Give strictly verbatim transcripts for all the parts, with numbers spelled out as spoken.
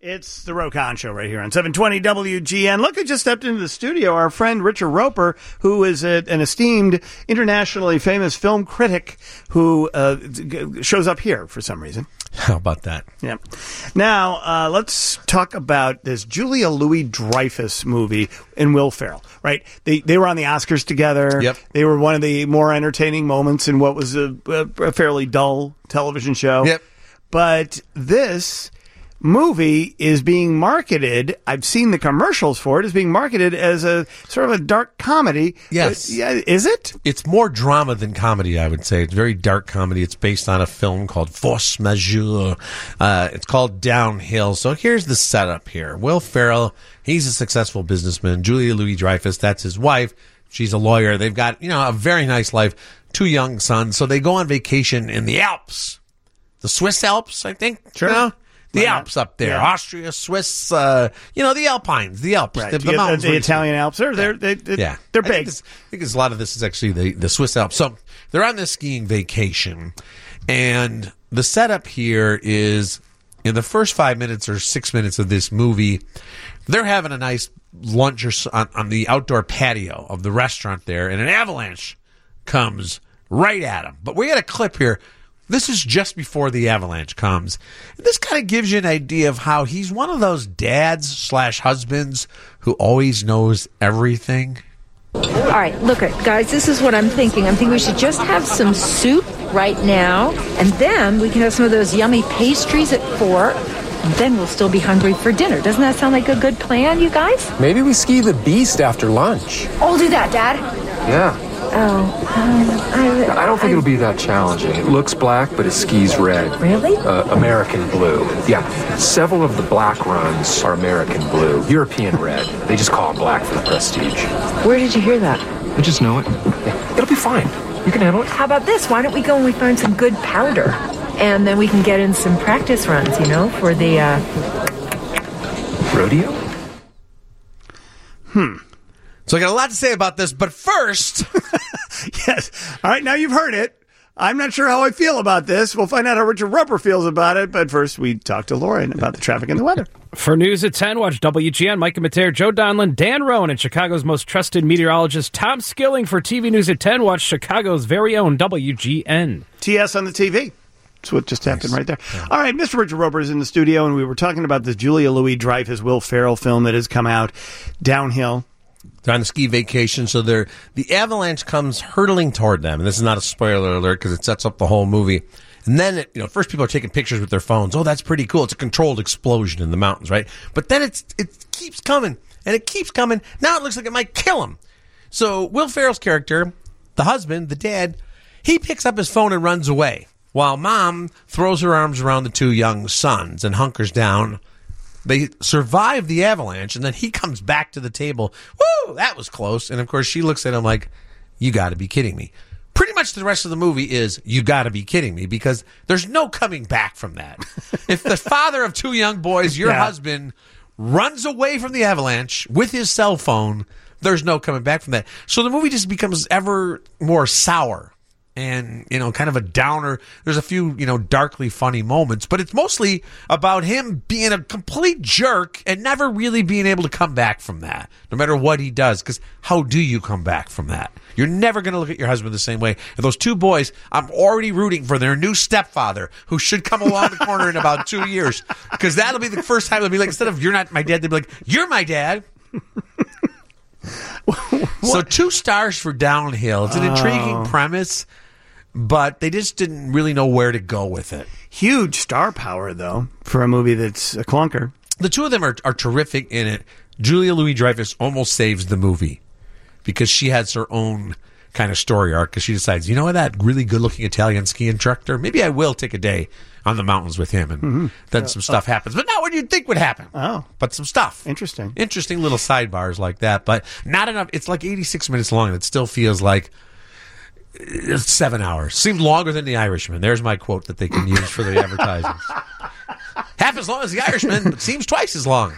It's the Ro Khan Show right here on seven twenty W G N. Look, I just stepped into the studio. Our friend Richard Roeper, who is a, an esteemed, internationally famous film critic who uh, shows up here for some reason. How about that? Yeah. Now, uh, let's talk about this Julia Louis-Dreyfus movie and Will Ferrell, right? They they were on the Oscars together. Yep. They were one of the more entertaining moments in what was a, a, a fairly dull television show. Yep. But this movie is being marketed, I've seen the commercials for it, is being marketed as a sort of a dark comedy. Yes. Uh, yeah, is it? It's more drama than comedy, I would say. It's very dark comedy. It's based on a film called Force Majeure. Uh, it's called Downhill. So here's the setup here. Will Ferrell, he's a successful businessman. Julia Louis-Dreyfus, that's his wife. She's a lawyer. They've got, you know, a very nice life. Two young sons. So they go on vacation in the Alps. The Swiss Alps, I think. Sure. You know? The Why not? Alps up there, Yeah. Austria, Swiss, uh, you know, the Alpines, the Alps, Right. the, the You get mountains. the where you- Italian Alps. They're, they're, they, they, yeah, they're I think, big. this, I think this, a lot of this is actually the, the Swiss Alps. So they're on this skiing vacation, and the setup here is in the first five minutes or six minutes of this movie, they're having a nice lunch or so on, on the outdoor patio of the restaurant there, and an avalanche comes right at them. But we got a clip here. This is just before the avalanche comes. This kind of gives you an idea of how he's one of those dads slash husbands who always knows everything. All right, look, it, guys, this is what I'm thinking. I'm thinking we should just have some soup right now, and then we can have some of those yummy pastries at four, and then we'll still be hungry for dinner. Doesn't that sound like a good plan, you guys? Maybe we ski the Beast after lunch. I'll do that, Dad. Yeah. Oh, um, I, I don't think it'll be that challenging. It looks black, but it skis red. Really? Uh, American blue. Yeah. Several of the black runs are American blue. European red. They just call it black for the prestige. Where did you hear that? I just know it. Yeah. It'll be fine. You can handle it. How about this? Why don't we go and we find some good powder? And then we can get in some practice runs, you know, for the, uh... rodeo? Hmm. So I got a lot to say about this, but first... Yes. All right, now you've heard it. I'm not sure how I feel about this. We'll find out how Richard Roeper feels about it, but first we talk to Lauren about the traffic and the weather. For News at ten, watch W G N, Micah Mater, Joe Donlin, Dan Rowan, and Chicago's most trusted meteorologist, Tom Skilling. For T V News at ten, watch Chicago's very own W G N. T S on the T V. That's what just happened right there. Yeah. All right, Mister Richard Roeper is in the studio, and we were talking about this Julia Louis-Dreyfus, Will Ferrell film that has come out, Downhill. They're on the ski vacation, so they're, the avalanche comes hurtling toward them. And this is not a spoiler alert because it sets up the whole movie. And then, it, you know, first people are taking pictures with their phones. Oh, that's pretty cool. It's a controlled explosion in the mountains, right? But then it's it keeps coming, and it keeps coming. Now it looks like it might kill him. So Will Ferrell's character, the husband, the dad, he picks up his phone and runs away, while mom throws her arms around the two young sons and hunkers down. They survive the avalanche, and then he comes back to the table. Woo, that was close. And, of course, she looks at him like, you got to be kidding me. Pretty much the rest of the movie is, you got to be kidding me, because there's no coming back from that. If the father of two young boys, your yeah. husband, runs away from the avalanche with his cell phone, there's no coming back from that. So the movie just becomes ever more sour. And, you know, kind of a downer. There's a few, you know, darkly funny moments, but it's mostly about him being a complete jerk and never really being able to come back from that, no matter what he does. Because how do you come back from that? You're never going to look at your husband the same way. And those two boys, I'm already rooting for their new stepfather, who should come along the corner in about two years. Because that'll be the first time they'll be like, instead of you're not my dad, they'll be like, you're my dad. So two stars for Downhill. It's an intriguing oh. premise, but they just didn't really know where to go with it. Huge star power, though, for a movie that's a clunker. The two of them are, are terrific in it. Julia Louis-Dreyfus almost saves the movie because she has her own kind of story arc, because she decides, you know what, that really good-looking Italian ski instructor, maybe I will take a day on the mountains with him, and mm-hmm. then some stuff happens. But not what you'd think would happen. Oh. But some stuff. Interesting. Interesting little sidebars like that, but not enough. It's like eighty-six minutes long, and it still feels like it's seven hours. Seemed longer than The Irishman. There's my quote that they can use for the advertisements. Half as long as The Irishman, but seems twice as long.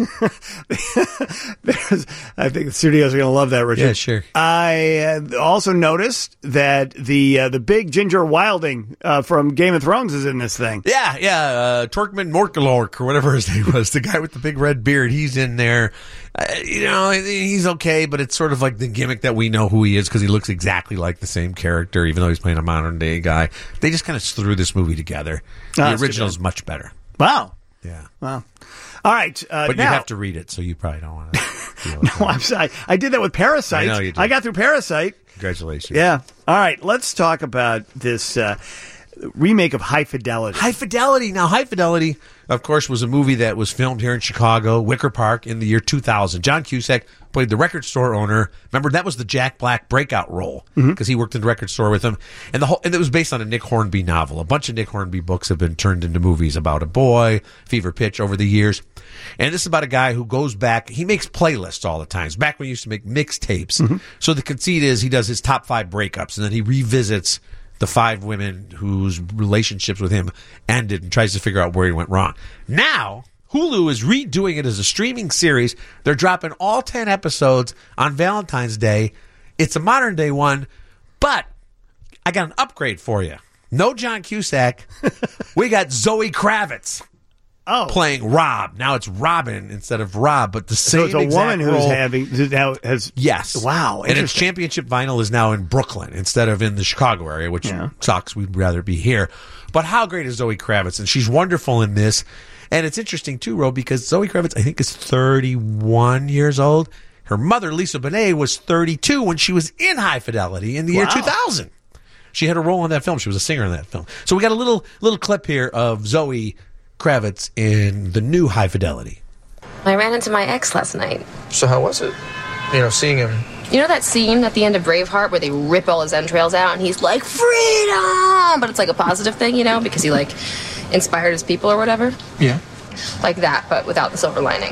There's, I think the studios are going to love that, Richard. Yeah, sure. I uh, also noticed that the uh, the big Ginger Wilding uh, from Game of Thrones is in this thing. Yeah, yeah. Uh, Torkman Morkalork, or whatever his name was, the guy with the big red beard, he's in there. Uh, you know, he's okay, but it's sort of like the gimmick that we know who he is because he looks exactly like the same character, even though he's playing a modern day guy. They just kind of threw this movie together. The Oh, original is much better. Wow. Yeah. Wow. All right. Uh, But now, you have to read it, so you probably don't want to. No, I'm sorry. I did that with Parasite. I know you did. I got through Parasite. Congratulations. Yeah. All right. Let's talk about this uh, remake of High Fidelity. High Fidelity. Now, High Fidelity, of course, was a movie that was filmed here in Chicago, Wicker Park, in the year two thousand. John Cusack played the record store owner. Remember, that was the Jack Black breakout role because mm-hmm. he worked in the record store with him. And the whole, and it was based on a Nick Hornby novel. A bunch of Nick Hornby books have been turned into movies about a boy, Fever Pitch, over the years. And this is about a guy who goes back. He makes playlists all the time. It's back when he used to make mixtapes. Mm-hmm. So the conceit is he does his top five breakups, and then he revisits the five women whose relationships with him ended and tries to figure out where he went wrong. Now, Hulu is redoing it as a streaming series. They're dropping all ten episodes on Valentine's Day. It's a modern day one, but I got an upgrade for you. No John Cusack. We got Zoe Kravitz. Oh. Playing Rob. Now it's Robin instead of Rob, but the same So it's a woman who's role. having now has Yes. Wow. And its championship vinyl is now in Brooklyn instead of in the Chicago area, which Yeah. sucks. We'd rather be here. But how great is Zoe Kravitz? And she's wonderful in this. And it's interesting too, Ro, because Zoe Kravitz, I think, is thirty-one years old. Her mother, Lisa Bonet, was thirty-two when she was in High Fidelity in the year Wow. two thousand. She had a role in that film. She was a singer in that film. So we got a little little clip here of Zoe Kravitz in the new High Fidelity. I ran into my ex last night. So how was it? You know, seeing him. You know that scene at the end of Braveheart where they rip all his entrails out and he's like, freedom! But it's like a positive thing, you know, because he like inspired his people or whatever. Yeah. Like that, but without the silver lining.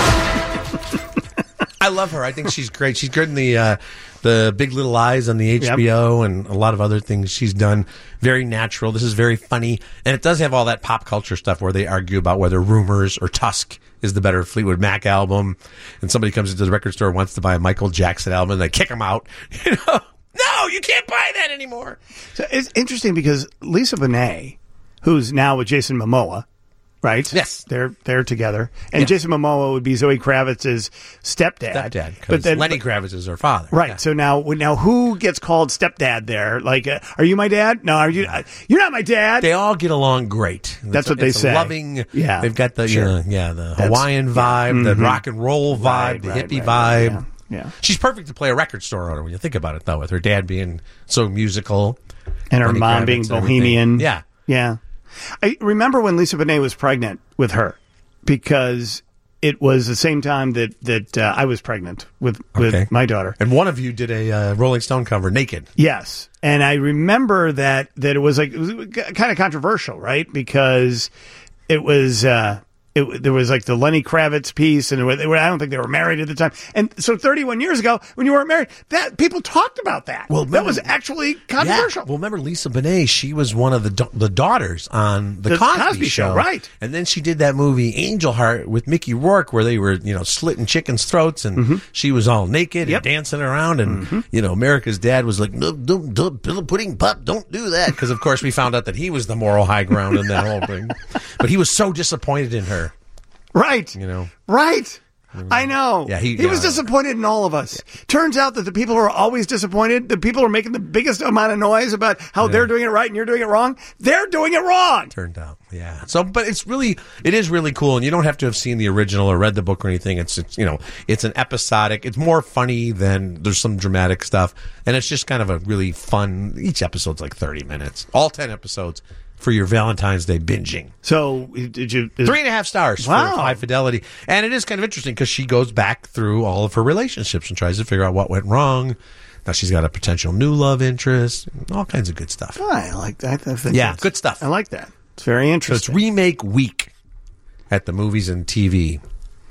I love her. I think she's great. She's good in the uh, the Big Little Lies on the H B O yep. and a lot of other things she's done. Very natural. This is very funny. And it does have all that pop culture stuff where they argue about whether Rumors or Tusk is the better Fleetwood Mac album. And somebody comes into the record store and wants to buy a Michael Jackson album and they kick him out. You know, no, you can't buy that anymore. So it's interesting because Lisa Bonet, who's now with Jason Momoa, right? Yes. They're they're together. And yeah. Jason Momoa would be Zoe Kravitz's stepdad. Stepdad. But then Lenny Kravitz is her father. Right. Yeah. So now now who gets called stepdad there? Like, uh, are you my dad? No, are you? Uh, you're not my dad. They all get along great. That's it's what a, they it's say. A loving. Yeah. They've got the Sure. uh, yeah the That's, Hawaiian vibe, yeah. the Mm-hmm. rock and roll vibe, Right, the right, hippie right, vibe. right, yeah. yeah. She's perfect to play a record store owner when you think about it, though, with her dad being so musical. And her Lenny mom Kravitz being and bohemian. everything. Yeah. Yeah. I remember when Lisa Bonet was pregnant with her because it was the same time that, that uh, I was pregnant with, with Okay. my daughter. And one of you did a uh, Rolling Stone cover naked. Yes. And I remember that, that it was like, it was kind of controversial, right? Because it was, uh, it, there was like the Lenny Kravitz piece, and it was, I don't think they were married at the time. And so thirty-one years ago, when you weren't married, that people talked about that. Well, that remember- was actually controversial. Yeah. Well, remember Lisa Bonet? She was one of the da- the daughters on the, The Cosby, Cosby Show, right. And then she did that movie Angel Heart with Mickey Rourke, where they were you know slitting chickens' throats, and Mm-hmm. she was all naked Yep. and dancing around, and you know America's Dad was like, no, don't, don't, pillow pudding pup, don't do that, because of course we found out that he was the moral high ground in that whole thing. But he was so disappointed in her. Right. You know. Right. I know. Yeah, he- he was yeah. disappointed in all of us. Turns out that the people who are always disappointed, the people who are making the biggest amount of noise about how they're doing it right and you're doing it wrong, they're doing it wrong. Turned out, yeah. So, but it's really, it is really cool, and you don't have to have seen the original or read the book or anything. It's, it's, you know, it's an episodic. It's more funny than there's some dramatic stuff, and it's just kind of a really fun. Each episode's like thirty minutes, all ten episodes for your Valentine's Day binging. So, did you? Is, Three and a half stars Wow. for High Fidelity, and it is kind of interesting because she goes back through all of her relationships and tries to figure out what went wrong. Now she's got a potential new love interest, all kinds of good stuff. Oh, I like that. I think Yeah, that's- good stuff. I like that. It's very So it's interesting. remake week at the movies and T V.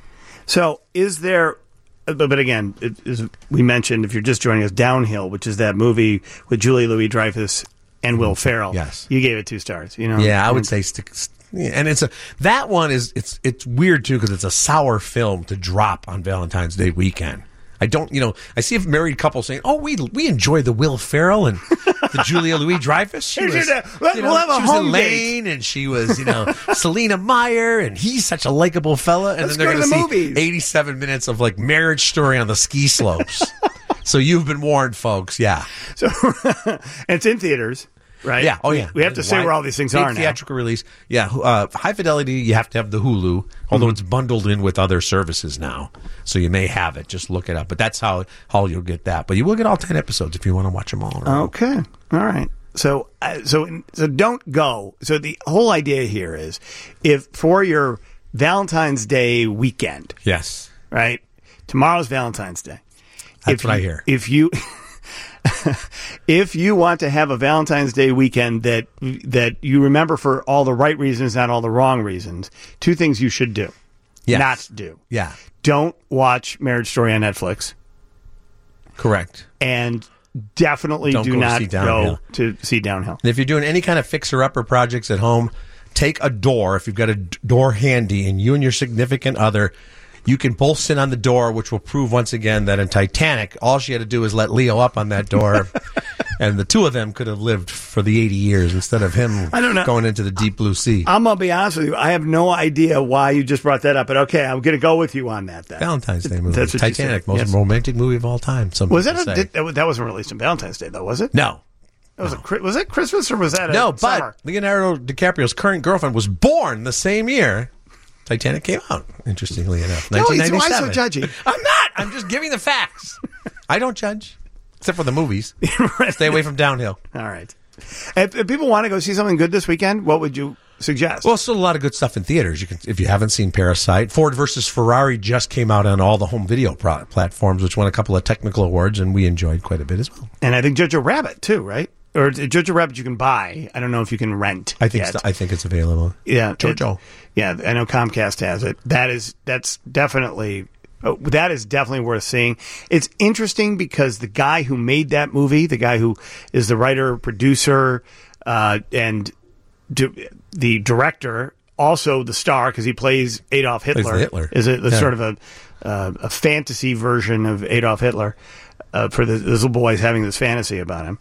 So, is there? But, but again, it, as we mentioned, if you're just joining us, Downhill, which is that movie with Julie Louis-Dreyfus and Will Ferrell. Yes. You gave it two stars. You know. Yeah, I would say st- Yeah, and it's a that one is it's it's weird too because it's a sour film to drop on Valentine's Day weekend. I don't, you know, I see a married couple saying, "Oh, we we enjoy the Will Ferrell and the Julia Louis-Dreyfus. She was, We'll you know, have a she was home Elaine, date. and she was, you know, Selena Meyer, and he's such a likable fella." And Let's then they're go to going the to see movies. eighty-seven minutes of like Marriage Story on the ski slopes. So you've been warned, folks. Yeah, So and it's in theaters, right? yeah. Oh, We- yeah. We, have to say Wide- where all these things big are now. theatrical release. Yeah, uh, high fidelity. You have to have the Hulu, although Mm-hmm. it's bundled in with other services now, so you may have it. Just look it up. But that's how how you'll get that. But you will get all ten episodes if you want to watch them all. Okay. All right. So, uh, so, so don't go. So the whole idea here is, if for your Valentine's Day weekend, Yes, right? Tomorrow's Valentine's Day. that's If what I you- hear. If you, if you want to have a Valentine's Day weekend that that you remember for all the right reasons, not all the wrong reasons, two things you should do. Yes. Not do. Yeah, Don't watch Marriage Story on Netflix, correct. and definitely Don't do go to not see go Downhill. to see Downhill. And if you're doing any kind of fixer-upper projects at home, take a door. If you've got a d- door handy and you and your significant other, you can both sit on the door, which will prove once again that in Titanic, all she had to do was let Leo up on that door, and the two of them could have lived for the eighty years instead of him I don't know. going into the deep blue sea. I'm gonna be honest with you. I have no idea why you just brought that up, but okay, I'm gonna go with you on that. Then Valentine's Day movie. That's what you Titanic, said. most Yes. romantic movie of all time. Some Was that people a, say. did, that that wasn't released on Valentine's Day though? Was it? No. That was a Chri- was it Christmas or was that a No, but summer? Leonardo DiCaprio's current girlfriend was born the same year Titanic came out, interestingly enough. No, he's- nineteen why so ninety-seven. judgy? I'm not. I'm just giving the facts. I don't judge, except for the movies. Stay away from Downhill. All right. If, if people want to go see something good this weekend, what would you suggest? Well, still a lot of good stuff in theaters. You can, if you haven't seen Parasite, Ford versus Ferrari just came out on all the home video pro- platforms, which won a couple of technical awards, and we enjoyed quite a bit as well. and I think Jojo Rabbit too, right? Or Jojo Rabbit you can buy. I don't know if you can rent. I think yet. st- I think it's available. Yeah, Jojo. it- yeah, I know Comcast has it. That is that's definitely oh, that is definitely worth seeing. It's interesting because the guy who made that movie, the guy who is the writer, producer, uh, and di- the director, also the star because he plays Adolf Hitler. Plays the Hitler. Is it Yeah. sort of a uh, a fantasy version of Adolf Hitler uh, for the, this little boy's having this fantasy about him?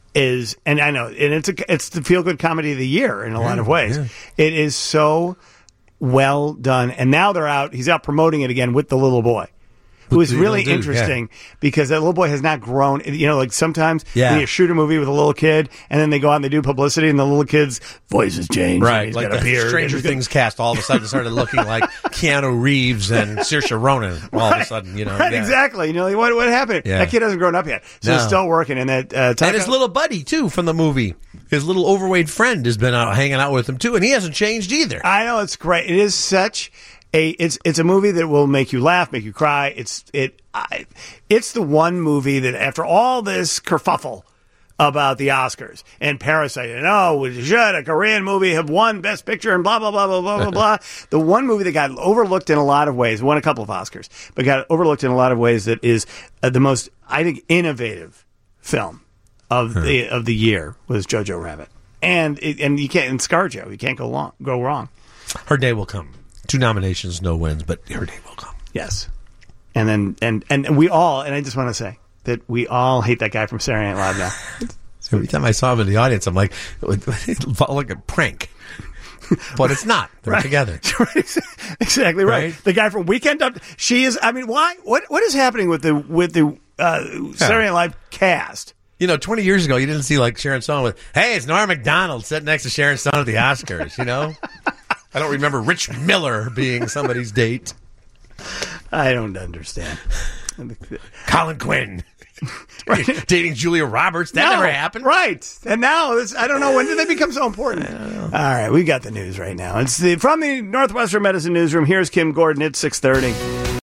Is and I know and it's a it's the feel good comedy of the year in a lot of ways. yeah. It is so well done, and now they're out. He's out promoting it again with the little boy, who is the really little dude, interesting because that little boy has not grown. You know, like sometimes Yeah. when you shoot a movie with a little kid, and then they go out and they do publicity, and the little kid's voice has changed. and Right, he's like got a the beard, Stranger and he's got- Things cast all of a sudden started looking like Keanu Reeves and Saoirse Ronan. All of a sudden, you know, Right, yeah. exactly. You know, like, what what happened? Yeah. That kid hasn't grown up yet, so No. he's still working. And that uh, Taika- And his little buddy too from the movie, his little overweight friend has been out hanging out with him too, and he hasn't changed either. I know it's great. It is such a it's it's a movie that will make you laugh, make you cry. It's it I, it's the one movie that after all this kerfuffle about the Oscars and Parasite and oh, should a Korean movie have won Best Picture and blah blah blah blah blah blah blah. The one movie that got overlooked in a lot of ways, won a couple of Oscars, but got overlooked in a lot of ways that is uh, the most I think innovative film of the of the year was Jojo Rabbit. And it, and you can't and ScarJo, you can't go long, go wrong. Her day will come. Two nominations, no wins, but her day will come. Yes. And then and and we all and I just want to say that we all hate that guy from Saturday Night Live now. Every time I saw him in the audience, I'm like, it felt like a prank. But it's not. They're Right. together. Exactly right. Right? The guy from Weekend Up. She is. I mean, why? What? What is happening with the with the uh, Saturday Night Live cast? You know, twenty years ago, you didn't see like Sharon Stone with, hey, it's Norm Macdonald sitting next to Sharon Stone at the Oscars, you know? I don't remember Rich Miller being somebody's date. I don't understand. Colin Quinn. Dating Julia Roberts. That No, never happened. right? And now this, I don't know when did they become so important. All right, we got the news right now. It's the from the Northwestern Medicine Newsroom. Here's Kim Gordon. It's six thirty.